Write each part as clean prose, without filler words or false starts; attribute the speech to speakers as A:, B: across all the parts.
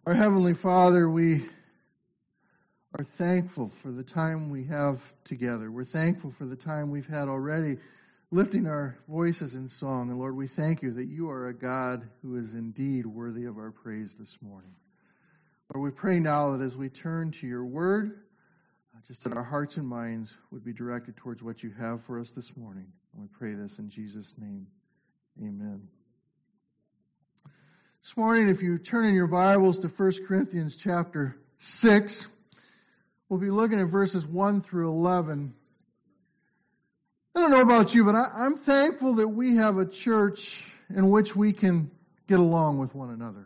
A: Our Heavenly Father, we are thankful for the time we have together. We're thankful for the time we've had already lifting our voices in song. And Lord, we thank you that you are a God who is indeed worthy of our praise this morning. Lord, we pray now that as we turn to your word, just that our hearts and minds would be directed towards what you have for us this morning. And we pray this in Jesus' name. Amen. This morning, if you turn in your Bibles to 1 Corinthians chapter 6, we'll be looking at verses 1 through 11. I don't know about you, but I'm thankful that we have a church in which we can get along with one another.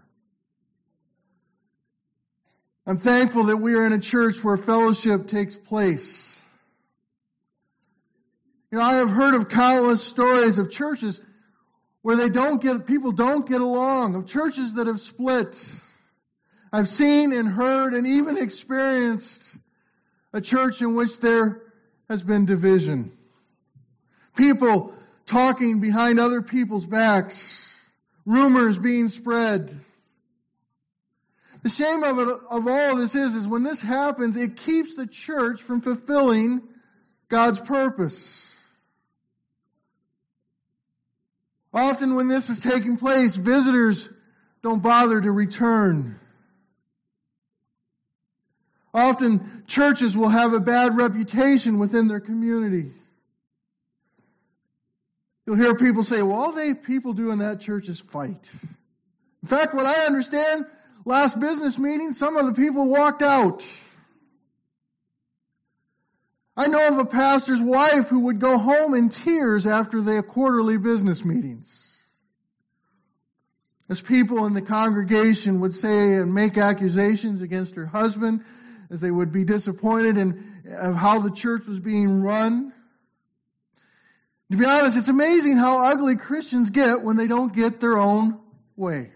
A: I'm thankful that we are in a church where fellowship takes place. You know, I have heard of countless stories of churches where people don't get along, of churches that have split. I've seen and heard and even experienced a church in which there has been division. People talking behind other people's backs. Rumors being spread. The shame of all of this is when this happens, it keeps the church from fulfilling God's purpose. Often when this is taking place, visitors don't bother to return. Often churches will have a bad reputation within their community. You'll hear people say, well, all people do in that church is fight. In fact, what I understand, last business meeting, some of the people walked out. I know of a pastor's wife who would go home in tears after their quarterly business meetings. As people in the congregation would say and make accusations against her husband, as they would be disappointed in how the church was being run. To be honest, it's amazing how ugly Christians get when they don't get their own way.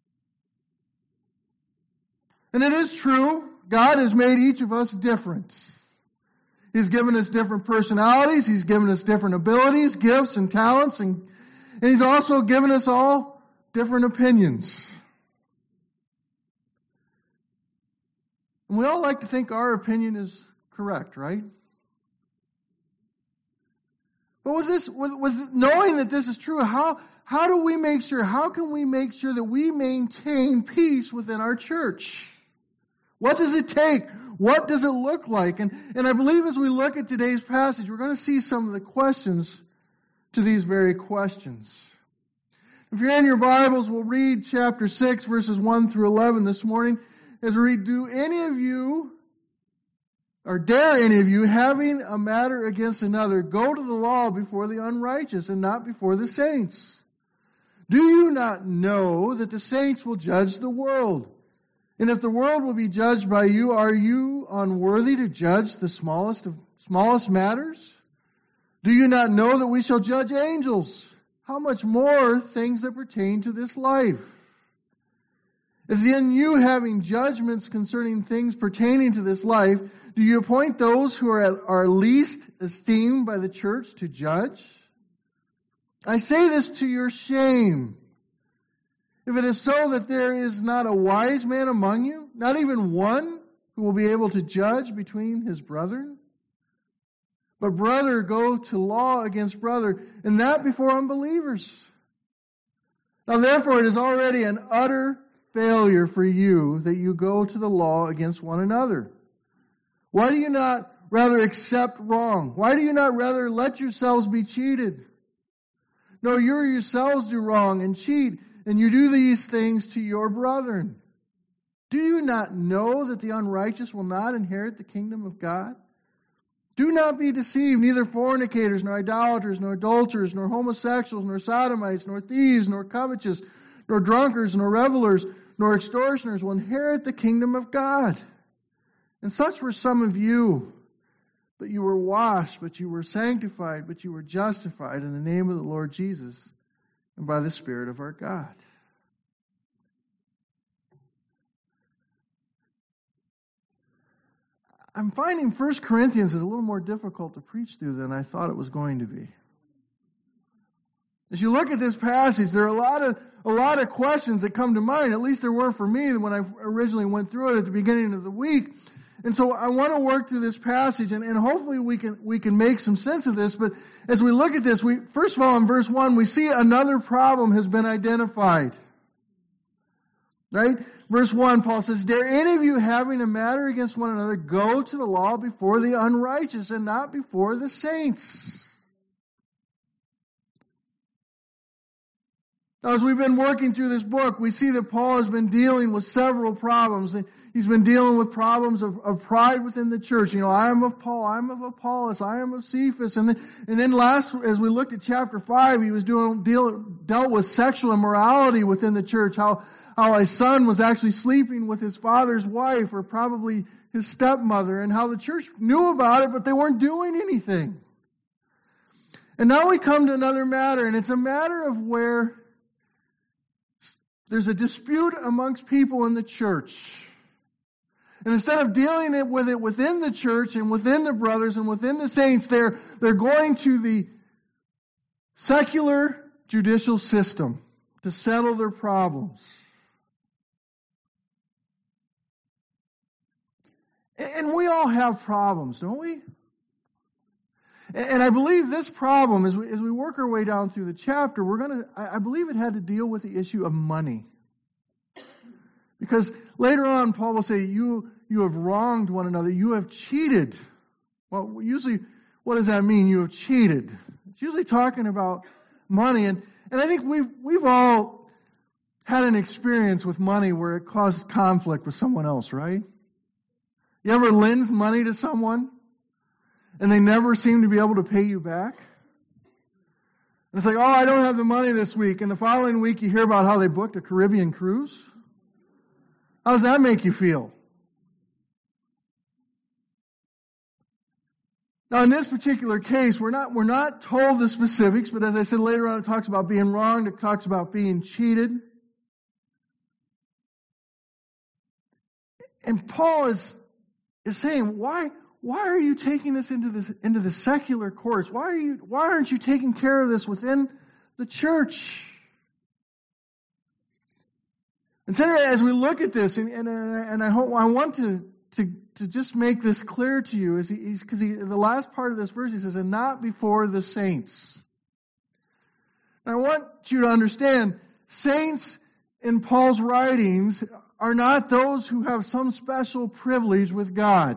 A: And it is true, God has made each of us different. He's given us different personalities. He's given us different abilities, gifts, and talents. And He's also given us all different opinions. And we all like to think our opinion is correct, right? But with knowing that this is true, how do we make sure, how can we make sure that we maintain peace within our church? What does it take? What does it look like? And I believe as we look at today's passage, we're going to see some of the questions to these very questions. If you're in your Bibles, we'll read chapter 6, verses 1 through 11 this morning. As we read, do any of you, or dare any of you, having a matter against another, go to the law before the unrighteous and not before the saints? Do you not know that the saints will judge the world? And if the world will be judged by you, are you unworthy to judge the smallest matters? Do you not know that we shall judge angels? How much more things that pertain to this life? Is then you having judgments concerning things pertaining to this life, do you appoint those who are least esteemed by the church to judge? I say this to your shame. If it is so that there is not a wise man among you, not even one who will be able to judge between his brethren, but brother go to law against brother, and that before unbelievers. Now therefore it is already an utter failure for you that you go to the law against one another. Why do you not rather accept wrong? Why do you not rather let yourselves be cheated? No, you yourselves do wrong and cheat, and you do these things to your brethren. Do you not know that the unrighteous will not inherit the kingdom of God? Do not be deceived, neither fornicators, nor idolaters, nor adulterers, nor homosexuals, nor sodomites, nor thieves, nor covetous, nor drunkards, nor revelers, nor extortioners will inherit the kingdom of God. And such were some of you. But you were washed, but you were sanctified, but you were justified in the name of the Lord Jesus and by the Spirit of our God. I'm finding 1 Corinthians is a little more difficult to preach through than I thought it was going to be. As you look at this passage, there are a lot of questions that come to mind. At least there were for me when I originally went through it at the beginning of the week. And so I want to work through this passage, and hopefully we can make some sense of this. But as we look at this, first of all, in verse 1, we see another problem has been identified. Right? Verse 1, Paul says, "Dare any of you having a matter against one another go to the law before the unrighteous and not before the saints?" Now, as we've been working through this book, we see that Paul has been dealing with several problems. He's been dealing with problems of pride within the church. I am of Paul, I am of Apollos, I am of Cephas. And then last, as we looked at chapter 5, he was dealt with sexual immorality within the church. How a son was actually sleeping with his father's wife, or probably his stepmother, and how the church knew about it, but they weren't doing anything. And now we come to another matter, and it's a matter of where there's a dispute amongst people in the church. And instead of dealing with it within the church and within the brothers and within the saints, they're going to the secular judicial system to settle their problems. And we all have problems, don't we? And I believe this problem, as we work our way down through the chapter, I believe it had to deal with the issue of money. Because later on, Paul will say, you have wronged one another, you have cheated. Well, usually, what does that mean? You have cheated. It's usually talking about money. And I think we've all had an experience with money where it caused conflict with someone else, right? You ever lend money to someone and they never seem to be able to pay you back? And it's like, oh, I don't have the money this week. And the following week you hear about how they booked a Caribbean cruise. How does that make you feel? Now, in this particular case, we're not told the specifics, but as I said later on, it talks about being wronged, it talks about being cheated. And Paul is saying, why are you taking this into the secular courts? Why aren't you taking care of this within the church? And so as we look at this, and I want to just make this clear to you, because the last part of this verse he says, "and not before the saints." And I want you to understand, saints in Paul's writings are not those who have some special privilege with God.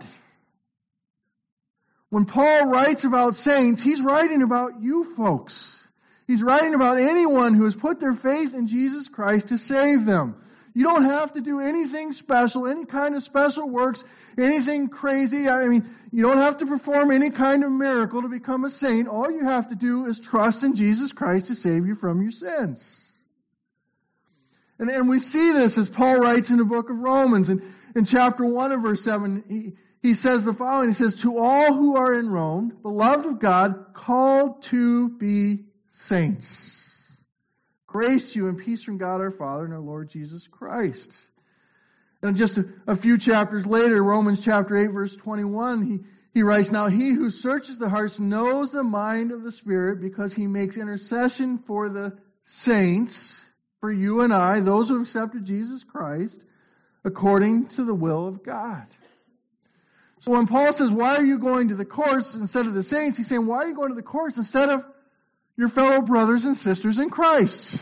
A: When Paul writes about saints, he's writing about you folks. He's writing about anyone who has put their faith in Jesus Christ to save them. You don't have to do anything special, any kind of special works, anything crazy. I mean, you don't have to perform any kind of miracle to become a saint. All you have to do is trust in Jesus Christ to save you from your sins. And we see this as Paul writes in the book of Romans. And in chapter 1 of verse 7, he says the following. He says, "To all who are in Rome, beloved of God, called to be saints. Grace to you and peace from God our Father and our Lord Jesus Christ." And just a few chapters later, Romans chapter 8, verse 21, he writes, "Now he who searches the hearts knows the mind of the Spirit, because he makes intercession for the saints," for you and I, those who have accepted Jesus Christ, according to the will of God. So when Paul says, why are you going to the courts instead of the saints, he's saying, why are you going to the courts instead of your fellow brothers and sisters in Christ?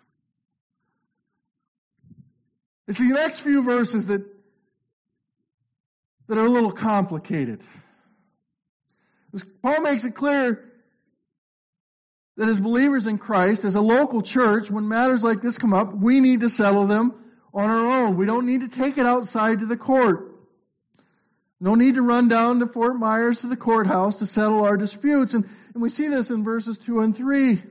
A: It's the next few verses that are a little complicated. Paul makes it clear that as believers in Christ, as a local church, when matters like this come up, we need to settle them on our own. We don't need to take it outside to the court. No need to run down to Fort Myers to the courthouse to settle our disputes. And we see this in verses 2 and 3.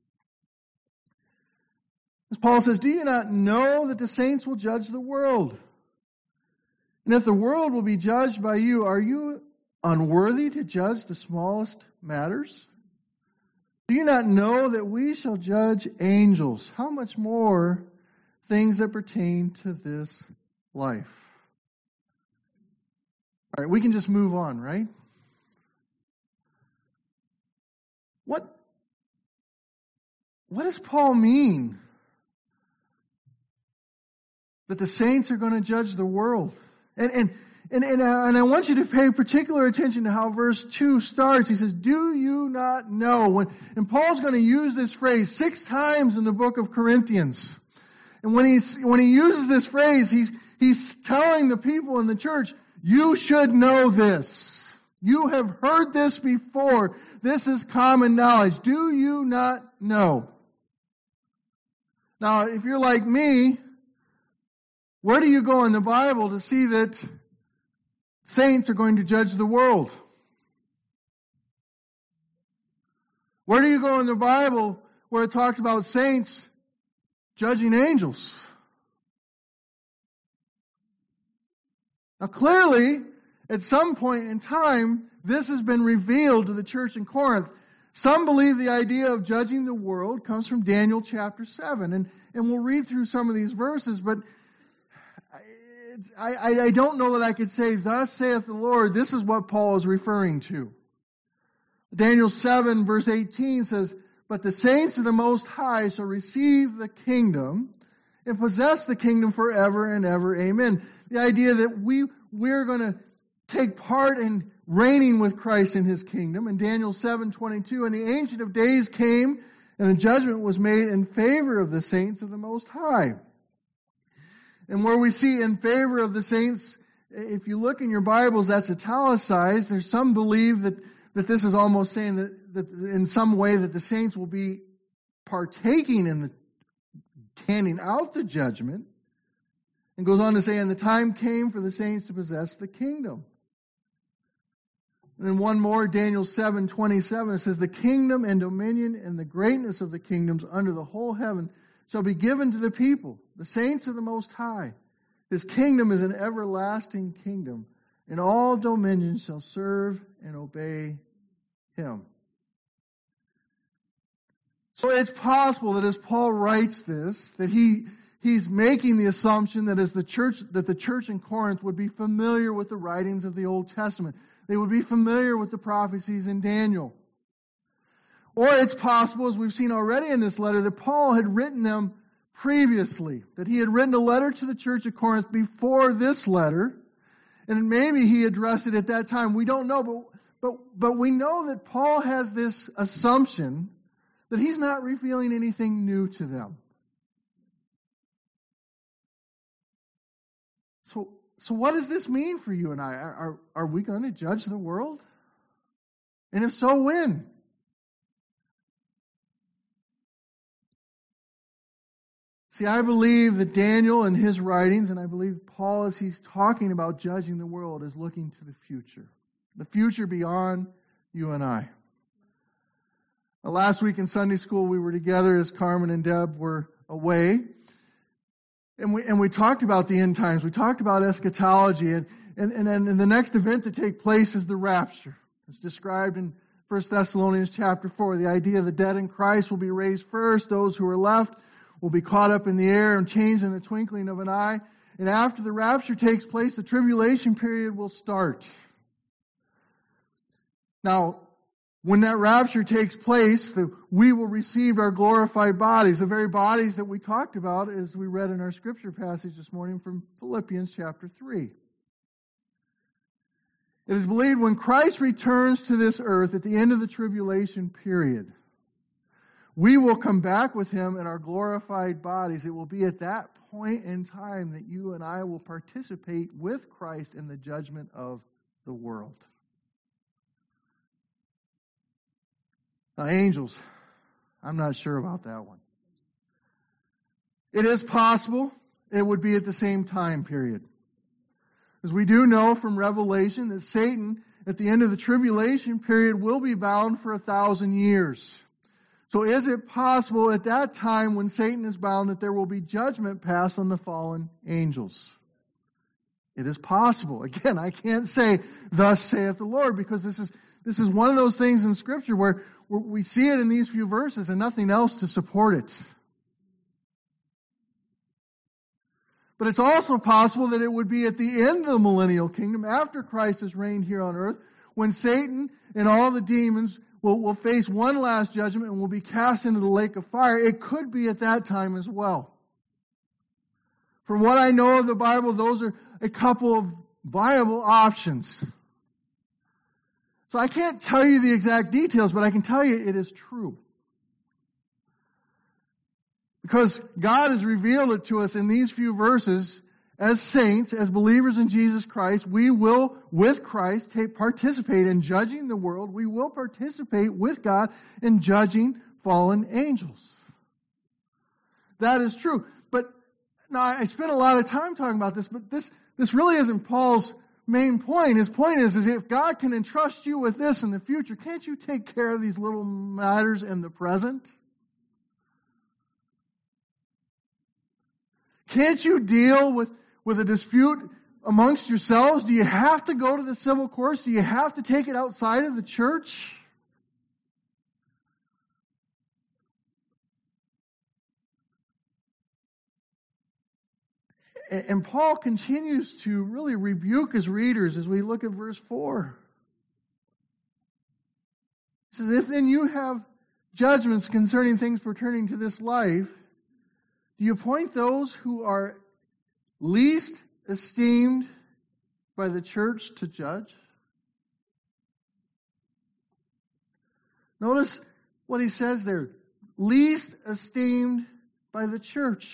A: As Paul says, "Do you not know that the saints will judge the world? And if the world will be judged by you, are you unworthy to judge the smallest matters? Do you not know that we shall judge angels? How much more things that pertain to this life?" All right, we can just move on, right? what does Paul mean? That the saints are going to judge the world. And I want you to pay particular attention to how verse 2 starts. He says, do you not know? And Paul's going to use this phrase 6 times in the book of Corinthians. And when he uses this phrase, he's telling the people in the church, you should know this. You have heard this before. This is common knowledge. Do you not know? Now, if you're like me, where do you go in the Bible to see that saints are going to judge the world? Where do you go in the Bible where it talks about saints judging angels? Now clearly, at some point in time, this has been revealed to the church in Corinth. Some believe the idea of judging the world comes from Daniel chapter 7. And we'll read through some of these verses, but I don't know that I could say, thus saith the Lord, this is what Paul is referring to. Daniel 7 verse 18 says, but the saints of the Most High shall receive the kingdom and possess the kingdom forever and ever. Amen. The idea that we're going to take part in reigning with Christ in His kingdom. In Daniel 7:22, and the Ancient of Days came, and a judgment was made in favor of the saints of the Most High. And where we see in favor of the saints, if you look in your Bibles, that's italicized. There's some believe that this is almost saying that in some way that the saints will be partaking in the handing out the judgment. And goes on to say, and the time came for the saints to possess the kingdom. And then one more, Daniel 7:27, it says, the kingdom and dominion and the greatness of the kingdoms under the whole heaven shall be given to the people, the saints of the Most High. His kingdom is an everlasting kingdom, and all dominions shall serve and obey Him. So it's possible that as Paul writes this, that he's making the assumption that the church in Corinth would be familiar with the writings of the Old Testament. They would be familiar with the prophecies in Daniel. Or it's possible, as we've seen already in this letter, that Paul had written them previously. That he had written a letter to the church of Corinth before this letter. And maybe he addressed it at that time. We don't know, but we know that Paul has this assumption that he's not revealing anything new to them. So what does this mean for you and I? Are we going to judge the world? And if so, when? See, I believe that Daniel and his writings, and I believe Paul, as he's talking about judging the world, is looking to the future beyond you and I. Last week in Sunday school, we were together as Carmen and Deb were away. And we talked about the end times. We talked about eschatology. And then the next event to take place is the rapture. It's described in 1 Thessalonians chapter 4. The idea the dead in Christ will be raised first. Those who are left will be caught up in the air and changed in the twinkling of an eye. And after the rapture takes place, the tribulation period will start. Now, when that rapture takes place, we will receive our glorified bodies, the very bodies that we talked about as we read in our scripture passage this morning from Philippians chapter 3. It is believed when Christ returns to this earth at the end of the tribulation period, we will come back with Him in our glorified bodies. It will be at that point in time that you and I will participate with Christ in the judgment of the world. Now, angels, I'm not sure about that one. It is possible it would be at the same time period. As we do know from Revelation that Satan, at the end of the tribulation period, will be bound for 1,000 years. So is it possible at that time when Satan is bound that there will be judgment passed on the fallen angels? It is possible. Again, I can't say, thus saith the Lord, because this is one of those things in Scripture where we see it in these few verses and nothing else to support it. But it's also possible that it would be at the end of the millennial kingdom, after Christ has reigned here on earth, when Satan and all the demons will face one last judgment and will be cast into the lake of fire. It could be at that time as well. From what I know of the Bible, those are a couple of viable options. So I can't tell you the exact details, but I can tell you it is true. Because God has revealed it to us in these few verses. As saints, as believers in Jesus Christ, we will, with Christ, participate in judging the world. We will participate with God in judging fallen angels. That is true. But now I spent a lot of time talking about this, but this really isn't Paul's main point. His point is if God can entrust you with this in the future, can't you take care of these little matters in the present? Can't you deal with a dispute amongst yourselves? Do you have to go to the civil courts? Do you have to take it outside of the church? And Paul continues to really rebuke his readers as we look at verse 4. He says, if then you have judgments concerning things pertaining to this life, do you appoint those who are least esteemed by the church to judge? Notice what he says there. Least esteemed by the church.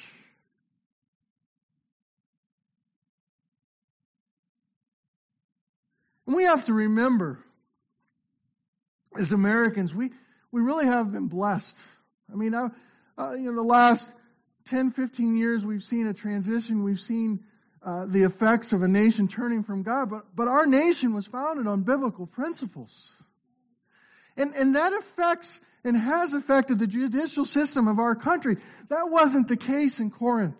A: And we have to remember, as Americans, we really have been blessed. I mean, the last 10, 15 years, we've seen a transition. We've seen the effects of a nation turning from God. But our nation was founded on biblical principles. And that affects and has affected the judicial system of our country. That wasn't the case in Corinth.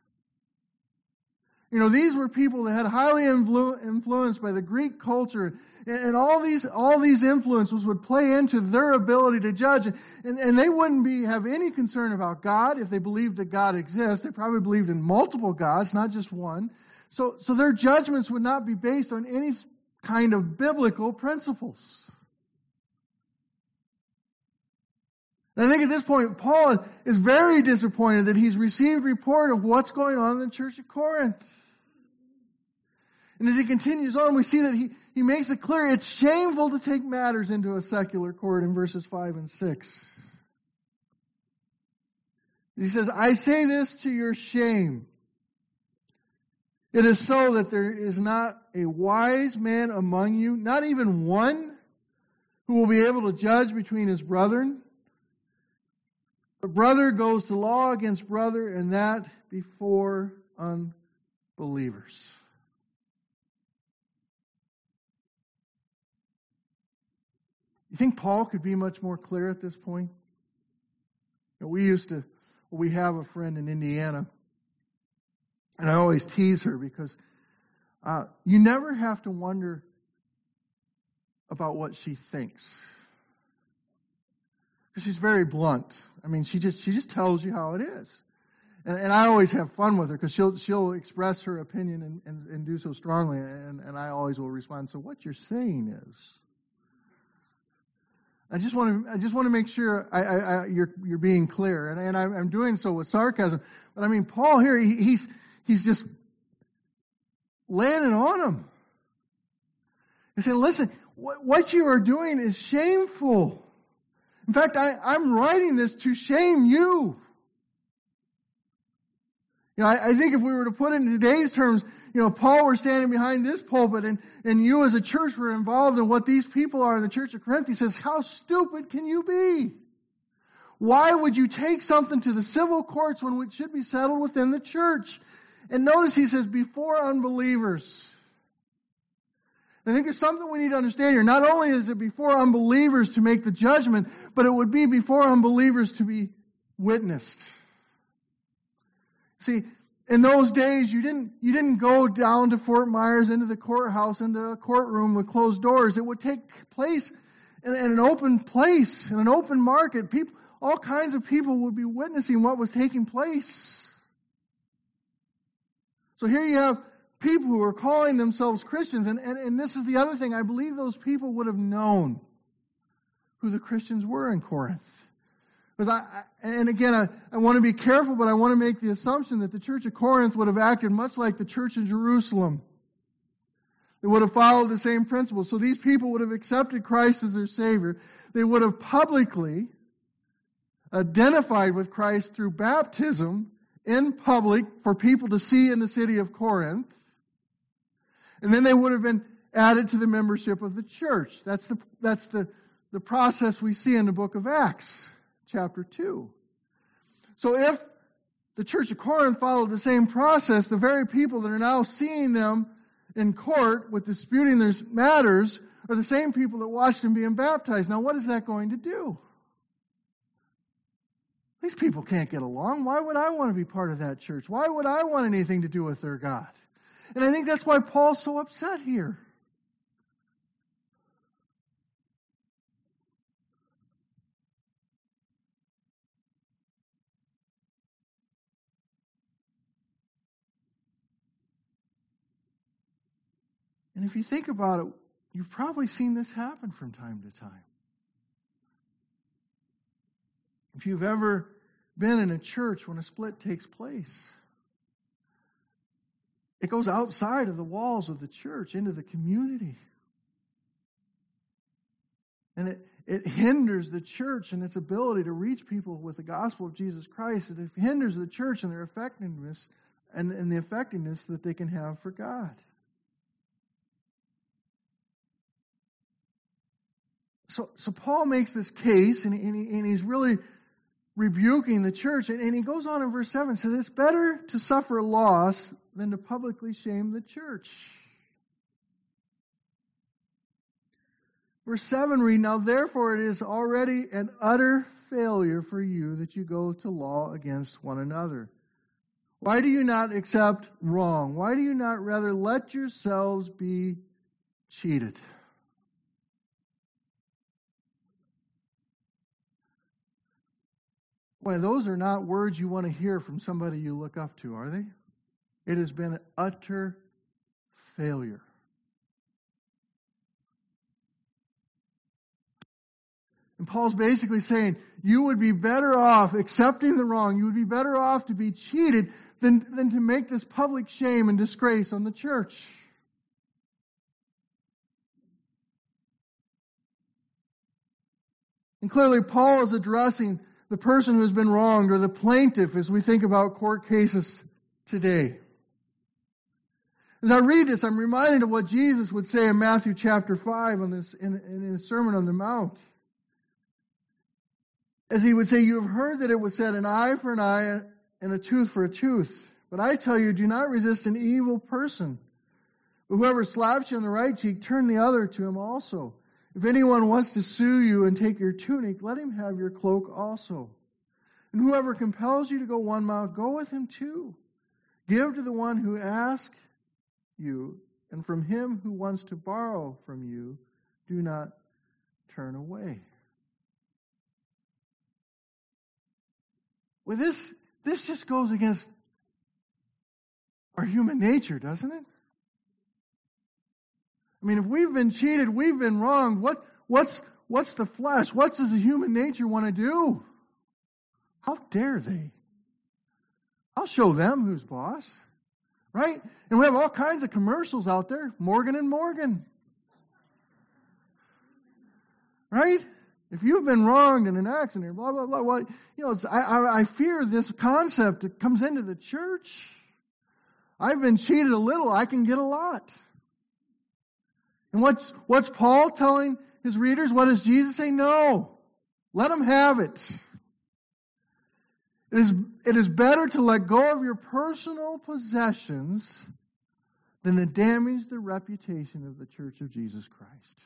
A: These were people that had highly influenced by the Greek culture, and all these influences would play into their ability to judge, and they wouldn't have any concern about God if they believed that God exists. They probably believed in multiple gods, not just one. So their judgments would not be based on any kind of biblical principles. And I think at this point, Paul is very disappointed that he's received report of what's going on in the church of Corinth. And as he continues on, we see that he makes it clear it's shameful to take matters into a secular court in verses 5 and 6. He says, I say this to your shame. It is so that there is not a wise man among you, not even one, who will be able to judge between his brethren. But brother goes to law against brother, and that before unbelievers. You think Paul could be much more clear at this point? We have a friend in Indiana, and I always tease her because you never have to wonder about what she thinks. Because she's very blunt. I mean, she just tells you how it is. And I always have fun with her because she'll express her opinion and do so strongly, and I always will respond, so what you're saying is... I just want to make sure you're being clear, and I'm doing so with sarcasm. But I mean, Paul here, he's just laying it on him. He's saying, listen, what you are doing is shameful. In fact, I'm writing this to shame you. I think if we were to put it in today's terms, Paul were standing behind this pulpit and you as a church were involved in what these people are in the church of Corinth. He says, how stupid can you be? Why would you take something to the civil courts when it should be settled within the church? And notice he says, before unbelievers. I think there's something we need to understand here. Not only is it before unbelievers to make the judgment, but it would be before unbelievers to be witnessed. See, in those days, you didn't go down to Fort Myers into the courthouse, into a courtroom with closed doors. It would take place in an open place, in an open market. All kinds of people would be witnessing what was taking place. So here you have people who are calling themselves Christians, and this is the other thing. I believe those people would have known who the Christians were in Corinth. Because I want to be careful, but I want to make the assumption that the church of Corinth would have acted much like the church in Jerusalem. They would have followed the same principles. So these people would have accepted Christ as their Savior. They would have publicly identified with Christ through baptism in public for people to see in the city of Corinth. And then they would have been added to the membership of the church. That's the process we see in the book of Acts, chapter 2. So if the church of Corinth followed the same process, the very people that are now seeing them in court with disputing their matters are the same people that watched them being baptized. Now, what is that going to do? These people can't get along. Why would I want to be part of that church? Why would I want anything to do with their God? And I think that's why Paul's so upset here. And if you think about it, you've probably seen this happen from time to time. If you've ever been in a church when a split takes place, it goes outside of the walls of the church into the community. And it hinders the church in its ability to reach people with the gospel of Jesus Christ. It hinders the church in their effectiveness and the effectiveness that they can have for God. So Paul makes this case, and he's really rebuking the church. And he goes on in verse 7, says, it's better to suffer loss than to publicly shame the church. Verse 7 read, now therefore it is already an utter failure for you that you go to law against one another. Why do you not accept wrong? Why do you not rather let yourselves be cheated? Boy, those are not words you want to hear from somebody you look up to, are they? It has been an utter failure. And Paul's basically saying, you would be better off accepting the wrong. You would be better off to be cheated than to make this public shame and disgrace on the church. And clearly Paul is addressing the person who has been wronged, or the plaintiff, as we think about court cases today. As I read this, I'm reminded of what Jesus would say in Matthew chapter 5 in his Sermon on the Mount. As he would say, you have heard that it was said, an eye for an eye and a tooth for a tooth. But I tell you, do not resist an evil person. But whoever slaps you on the right cheek, turn the other to him also. If anyone wants to sue you and take your tunic, let him have your cloak also. And whoever compels you to go 1 mile, go with him 2. Give to the one who asks you, and from him who wants to borrow from you, do not turn away. Well, this just goes against our human nature, doesn't it? I mean, if we've been cheated, we've been wronged, what's the flesh? What does the human nature want to do? How dare they? I'll show them who's boss. Right? And we have all kinds of commercials out there. Morgan and Morgan. Right? If you've been wronged in an accident, blah, blah, blah. Well, I fear this concept that comes into the church. I've been cheated a little, I can get a lot. And what's Paul telling his readers? What does Jesus say? No. Let them have it. It is better to let go of your personal possessions than to damage the reputation of the Church of Jesus Christ.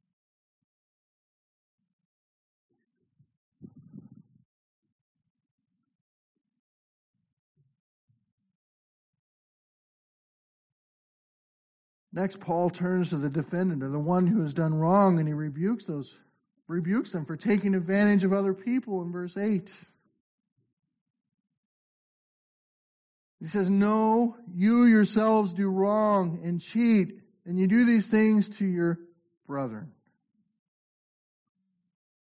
A: Next, Paul turns to the defendant, or the one who has done wrong, and he rebukes them for taking advantage of other people in verse 8. He says, no, you yourselves do wrong and cheat, and you do these things to your brethren.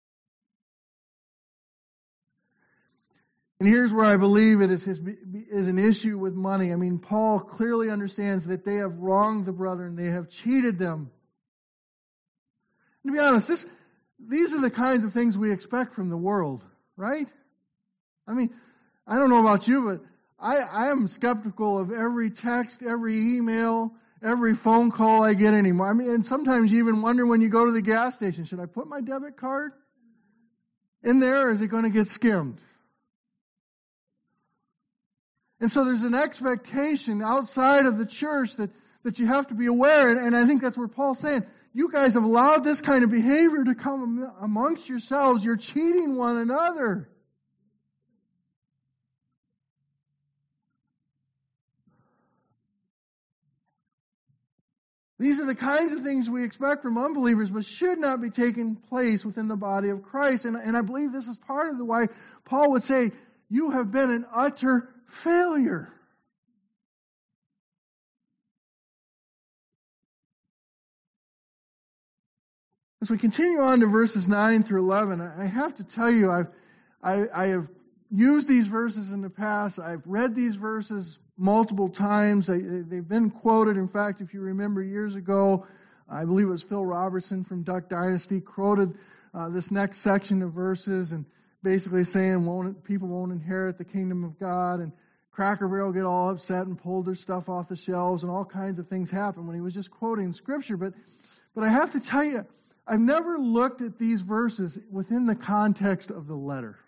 A: And here's where I believe it is an issue with money. I mean, Paul clearly understands that they have wronged the brethren. They have cheated them. And to be honest, these are the kinds of things we expect from the world, right? I mean, I don't know about you, but I am skeptical of every text, every email, every phone call I get anymore. I mean, and sometimes you even wonder when you go to the gas station, should I put my debit card in there or is it going to get skimmed? And so there's an expectation outside of the church that you have to be aware. And I think that's where Paul's saying, you guys have allowed this kind of behavior to come amongst yourselves. You're cheating one another. These are the kinds of things we expect from unbelievers, but should not be taking place within the body of Christ. And I believe this is part of why Paul would say, you have been an utter failure. As we continue on to verses 9 through 11, I have to tell you, I have used these verses in the past. I've read these verses multiple times. They've been quoted. In fact, if you remember years ago, I believe it was Phil Robertson from Duck Dynasty quoted this next section of verses and basically saying people won't inherit the kingdom of God, and Cracker Barrel get all upset and pulled their stuff off the shelves, and all kinds of things happen when he was just quoting Scripture. But I have to tell you, I've never looked at these verses within the context of the letter.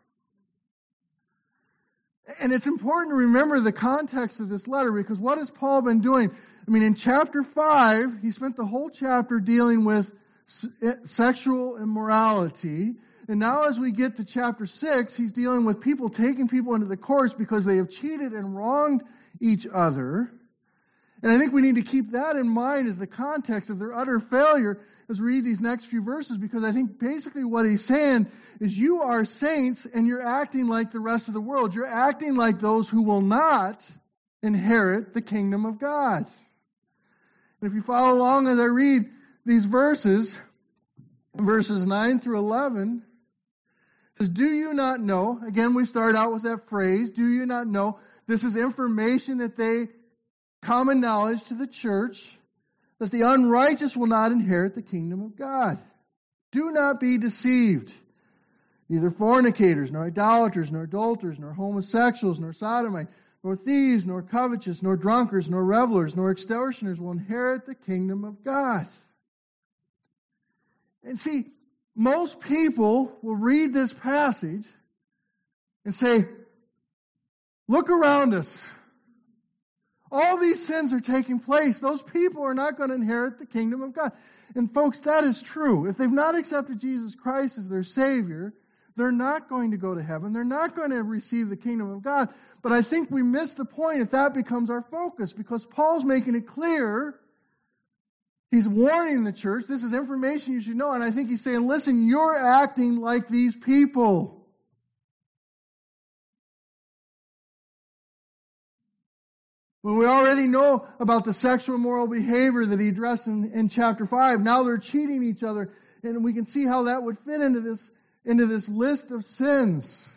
A: And it's important to remember the context of this letter, because what has Paul been doing? I mean, in chapter 5, he spent the whole chapter dealing with sexual immorality. And now as we get to chapter 6, he's dealing with people taking people into the courts because they have cheated and wronged each other. And I think we need to keep that in mind as the context of their utter failure as we read these next few verses, because I think basically what he's saying is you are saints and you're acting like the rest of the world. You're acting like those who will not inherit the kingdom of God. And if you follow along as I read these verses 9 through 11, it says, do you not know? Again, we start out with that phrase, do you not know? This is information that common knowledge to the church, that the unrighteous will not inherit the kingdom of God. Do not be deceived. Neither fornicators, nor idolaters, nor adulterers, nor homosexuals, nor sodomites, nor thieves, nor covetous, nor drunkards, nor revelers, nor extortioners will inherit the kingdom of God. And see, most people will read this passage and say, look around us. All these sins are taking place. Those people are not going to inherit the kingdom of God. And folks, that is true. If they've not accepted Jesus Christ as their Savior, they're not going to go to heaven. They're not going to receive the kingdom of God. But I think we miss the point if that becomes our focus, because Paul's making it clear. He's warning the church. This is information you should know. And I think he's saying, listen, you're acting like these people. When we already know about the sexual immoral behavior that he addressed in chapter 5, now they're cheating each other. And we can see how that would fit into this list of sins.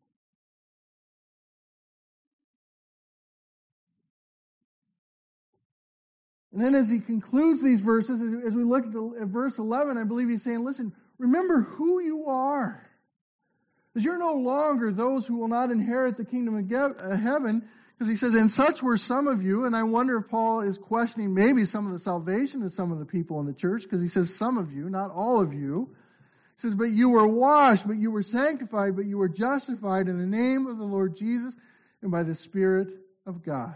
A: And then as he concludes these verses, as we look at verse 11, I believe he's saying, listen, remember who you are. Because you're no longer those who will not inherit the kingdom of heaven. Because he says, and such were some of you. And I wonder if Paul is questioning maybe some of the salvation of some of the people in the church. Because he says some of you, not all of you. He says, but you were washed, but you were sanctified, but you were justified in the name of the Lord Jesus and by the Spirit of God.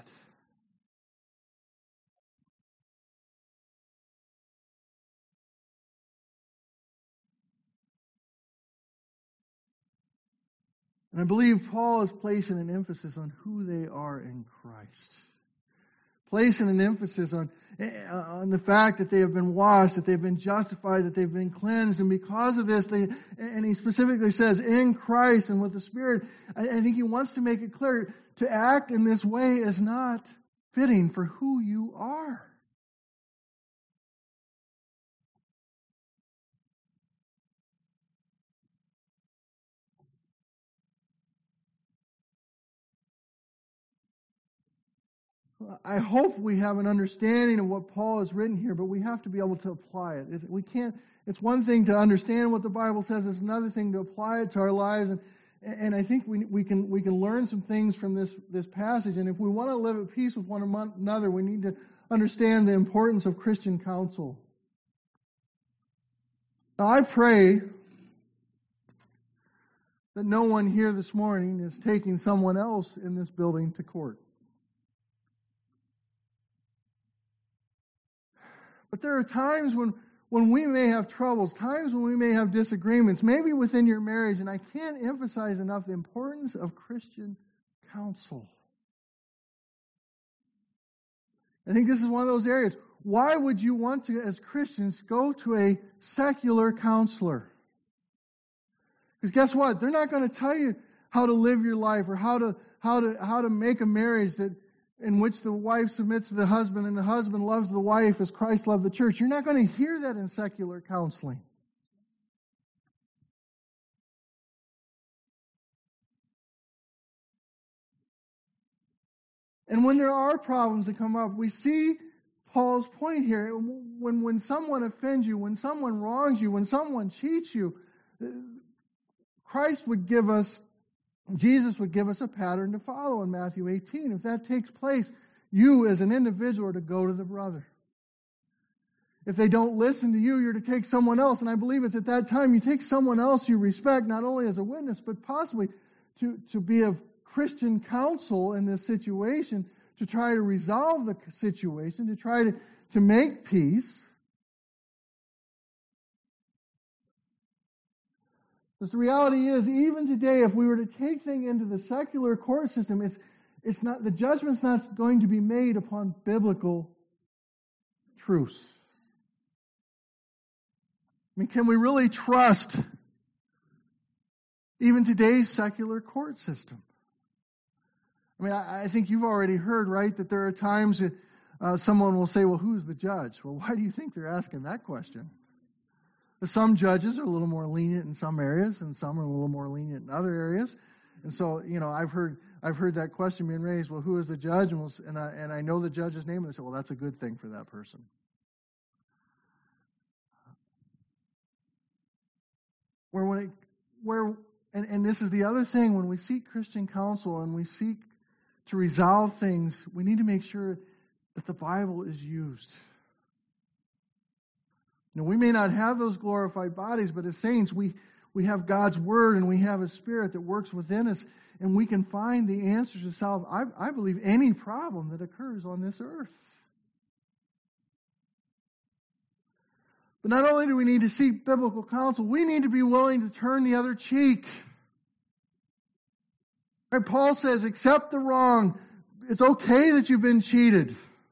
A: And I believe Paul is placing an emphasis on who they are in Christ. Placing an emphasis on the fact that they have been washed, that they've been justified, that they've been cleansed. And because of this, and he specifically says, in Christ and with the Spirit, I think he wants to make it clear, to act in this way is not fitting for who you are. I hope we have an understanding of what Paul has written here, but we have to be able to apply it. We can't. It's one thing to understand what the Bible says. It's another thing to apply it to our lives. And I think we can learn some things from this passage. And if we want to live at peace with one another, we need to understand the importance of Christian counsel. Now, I pray that no one here this morning is taking someone else in this building to court. But there are times when we may have troubles, times when we may have disagreements, maybe within your marriage, and I can't emphasize enough the importance of Christian counsel. I think this is one of those areas. Why would you want to, as Christians, go to a secular counselor? Because guess what? They're not going to tell you how to live your life or how to make a marriage in which the wife submits to the husband and the husband loves the wife as Christ loved the church. You're not going to hear that in secular counseling. And when there are problems that come up, we see Paul's point here. When someone offends you, when someone wrongs you, when someone cheats you, Jesus would give us a pattern to follow in Matthew 18. If that takes place, you as an individual are to go to the brother. If they don't listen to you, you're to take someone else. And I believe it's at that time you take someone else you respect, not only as a witness, but possibly to be of Christian counsel in this situation, to try to resolve the situation, to try to make peace. Because the reality is, even today, if we were to take things into the secular court system, it's not, the judgment's not going to be made upon biblical truths. I mean, can we really trust even today's secular court system? I mean, I think you've already heard, right, that there are times that someone will say, well, who's the judge? Well, why do you think they're asking that question? Some judges are a little more lenient in some areas, and some are a little more lenient in other areas. And so, I've heard that question being raised. Well, who is the judge? And I know the judge's name, and they say, well, that's a good thing for that person. And this is the other thing, when we seek Christian counsel and we seek to resolve things, we need to make sure that the Bible is used. We may not have those glorified bodies, but as saints, we have God's Word and we have His Spirit that works within us, and we can find the answers to solve, I believe, any problem that occurs on this earth. But not only do we need to seek biblical counsel, we need to be willing to turn the other cheek. Right, Paul says, accept the wrong. It's okay that you've been cheated.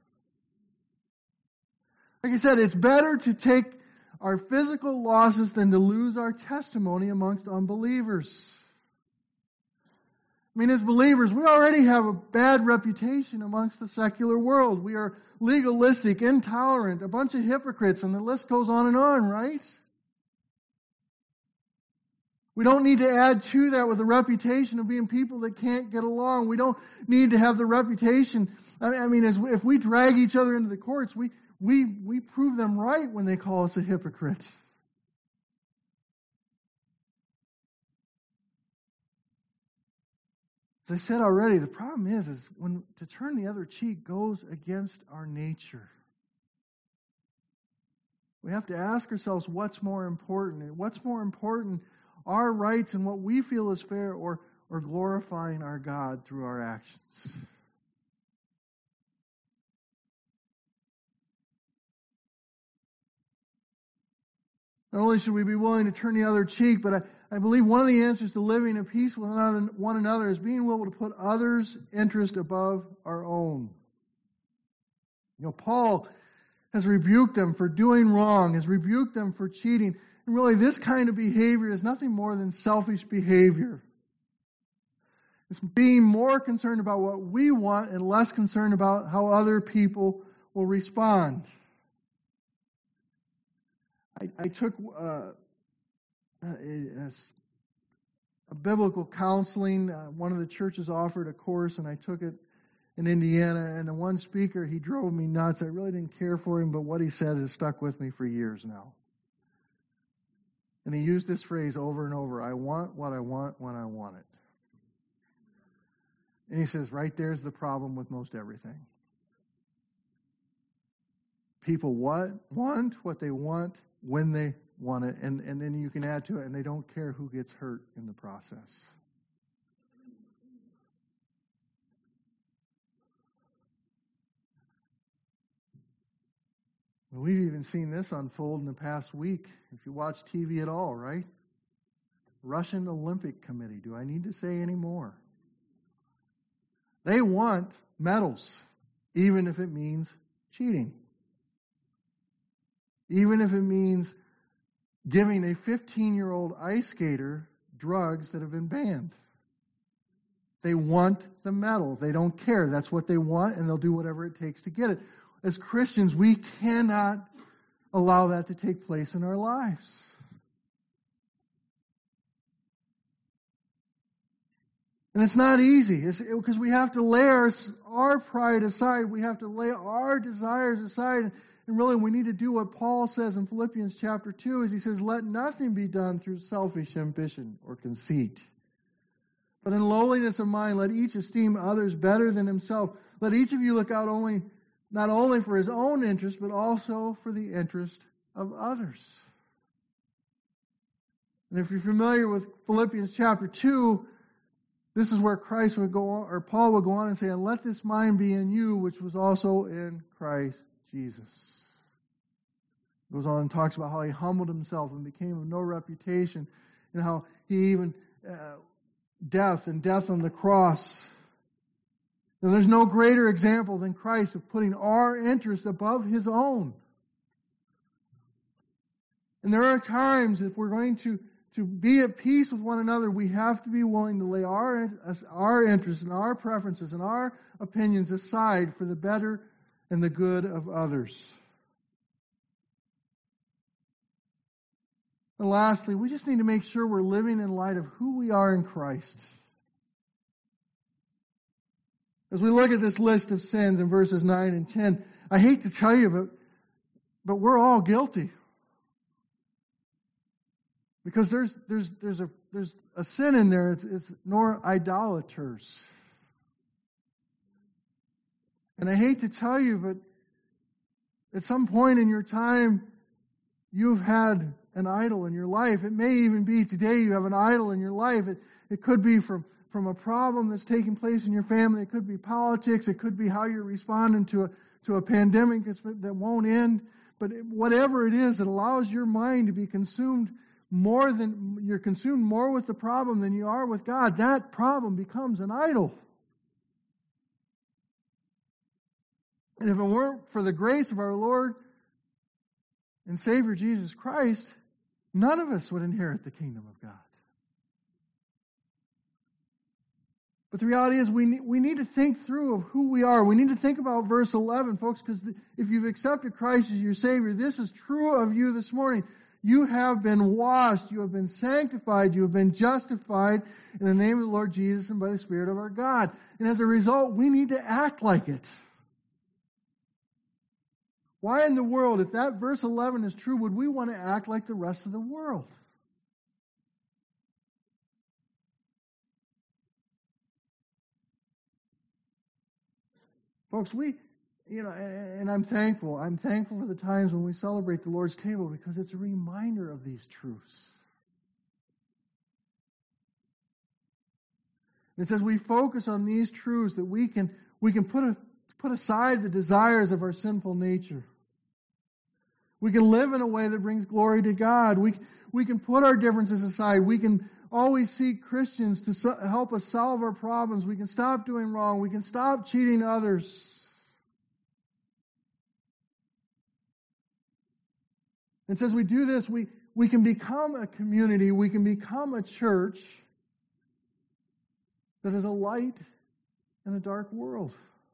A: Like I said, it's better to take our physical losses than to lose our testimony amongst unbelievers. I mean, as believers, we already have a bad reputation amongst the secular world. We are legalistic, intolerant, a bunch of hypocrites, and the list goes on, right? We don't need to add to that with a reputation of being people that can't get along. We don't need to have the reputation. I mean, if we drag each other into the courts, we prove them right when they call us a hypocrite. As I said already, the problem is when to turn the other cheek goes against our nature. We have to ask ourselves what's more important. And what's more important, our rights and what we feel is fair, or glorifying our God through our actions? Not only should we be willing to turn the other cheek, but I believe one of the answers to living in peace with one another is being able to put others' interest above our own. Paul has rebuked them for doing wrong, has rebuked them for cheating. And really, this kind of behavior is nothing more than selfish behavior. It's being more concerned about what we want and less concerned about how other people will respond. I took a biblical counseling. One of the churches offered a course, and I took it. in Indiana, and the one speaker, he drove me nuts. I really didn't care for him, but what he said has stuck with me for years now. And he used this phrase over and over, I want what I want when I want it. And he says, right there's the problem with most everything. People want what they want when they want it, and then you can add to it, and they don't care who gets hurt in the process. We've even seen this unfold in the past week. If you watch TV at all, right? Russian Olympic Committee. Do I need to say any more? They want medals, even if it means cheating. Even if it means giving a 15-year-old ice skater drugs that have been banned. They want the medal. They don't care. That's what they want, and they'll do whatever it takes to get it. As Christians, we cannot allow that to take place in our lives. And it's not easy, because we have to lay our pride aside. We have to lay our desires aside. And really, we need to do what Paul says in Philippians chapter 2, as he says, let nothing be done through selfish ambition or conceit. But in lowliness of mind, let each esteem others better than himself. Let each of you look out not only for his own interest, but also for the interest of others. And if you're familiar with Philippians chapter 2, this is where Christ would go on, or Paul would go on and say, and let this mind be in you, which was also in Christ Jesus. Goes on and talks about how he humbled himself and became of no reputation, and how he even death on the cross. And there's no greater example than Christ of putting our interest above his own. And there are times, if we're going to be at peace with one another, we have to be willing to lay our interests and our preferences and our opinions aside for the better and the good of others. And lastly, we just need to make sure we're living in light of who we are in Christ. As we look at this list of sins in verses 9 and 10, I hate to tell you, but we're all guilty. Because there's a sin in there. It's nor idolaters. And I hate to tell you, but at some point in your time, you've had an idol in your life. It may even be today you have an idol in your life. It could be from a problem that's taking place in your family. It could be politics. It could be how you're responding to a pandemic that won't end. But whatever it is, it allows your mind to be consumed you're consumed more with the problem than you are with God. That problem becomes an idol. And if it weren't for the grace of our Lord and Savior Jesus Christ, none of us would inherit the kingdom of God. But the reality is we need to think through of who we are. We need to think about verse 11, folks, because if you've accepted Christ as your Savior, this is true of you this morning. You have been washed, you have been sanctified, you have been justified in the name of the Lord Jesus and by the Spirit of our God. And as a result, we need to act like it. Why in the world, if that verse 11 is true, would we want to act like the rest of the world? Folks, and I'm thankful. I'm thankful for the times when we celebrate the Lord's table because it's a reminder of these truths. It says we focus on these truths that we can put aside the desires of our sinful nature. We can live in a way that brings glory to God. We can put our differences aside. We can always seek Christians to help us solve our problems. We can stop doing wrong. We can stop cheating others. And as we do this, we can become a community, we can become a church that is a light in a dark world.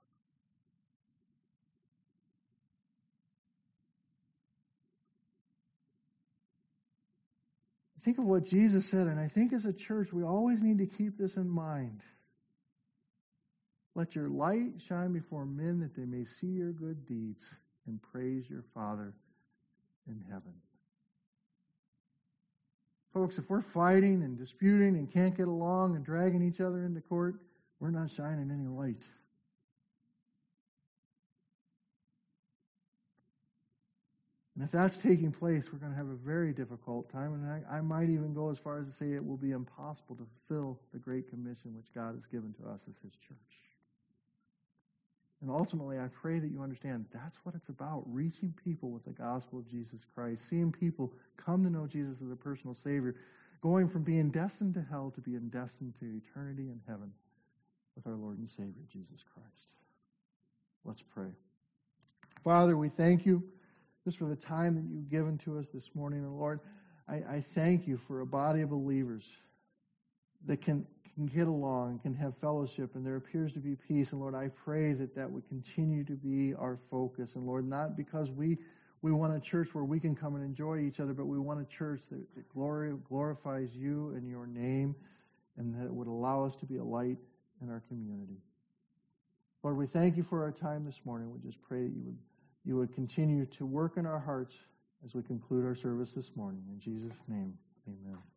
A: Think of what Jesus said, and I think as a church we always need to keep this in mind. Let your light shine before men that they may see your good deeds and praise your Father in heaven. Folks, if we're fighting and disputing and can't get along and dragging each other into court, we're not shining any light. And if that's taking place, we're going to have a very difficult time. And I might even go as far as to say it will be impossible to fulfill the Great Commission which God has given to us as His church. And ultimately, I pray that you understand that's what it's about, reaching people with the gospel of Jesus Christ, seeing people come to know Jesus as their personal Savior, going from being destined to hell to being destined to eternity in heaven with our Lord and Savior, Jesus Christ. Let's pray. Father, we thank you just for the time that you've given to us this morning. And Lord, I thank you for a body of believers that can get along, can have fellowship, and there appears to be peace. And Lord, I pray that that would continue to be our focus. And Lord, not because we want a church where we can come and enjoy each other, but we want a church that glorifies you and your name, and that it would allow us to be a light in our community. Lord, we thank you for our time this morning. We just pray that you would continue to work in our hearts as we conclude our service this morning. In Jesus' name, amen.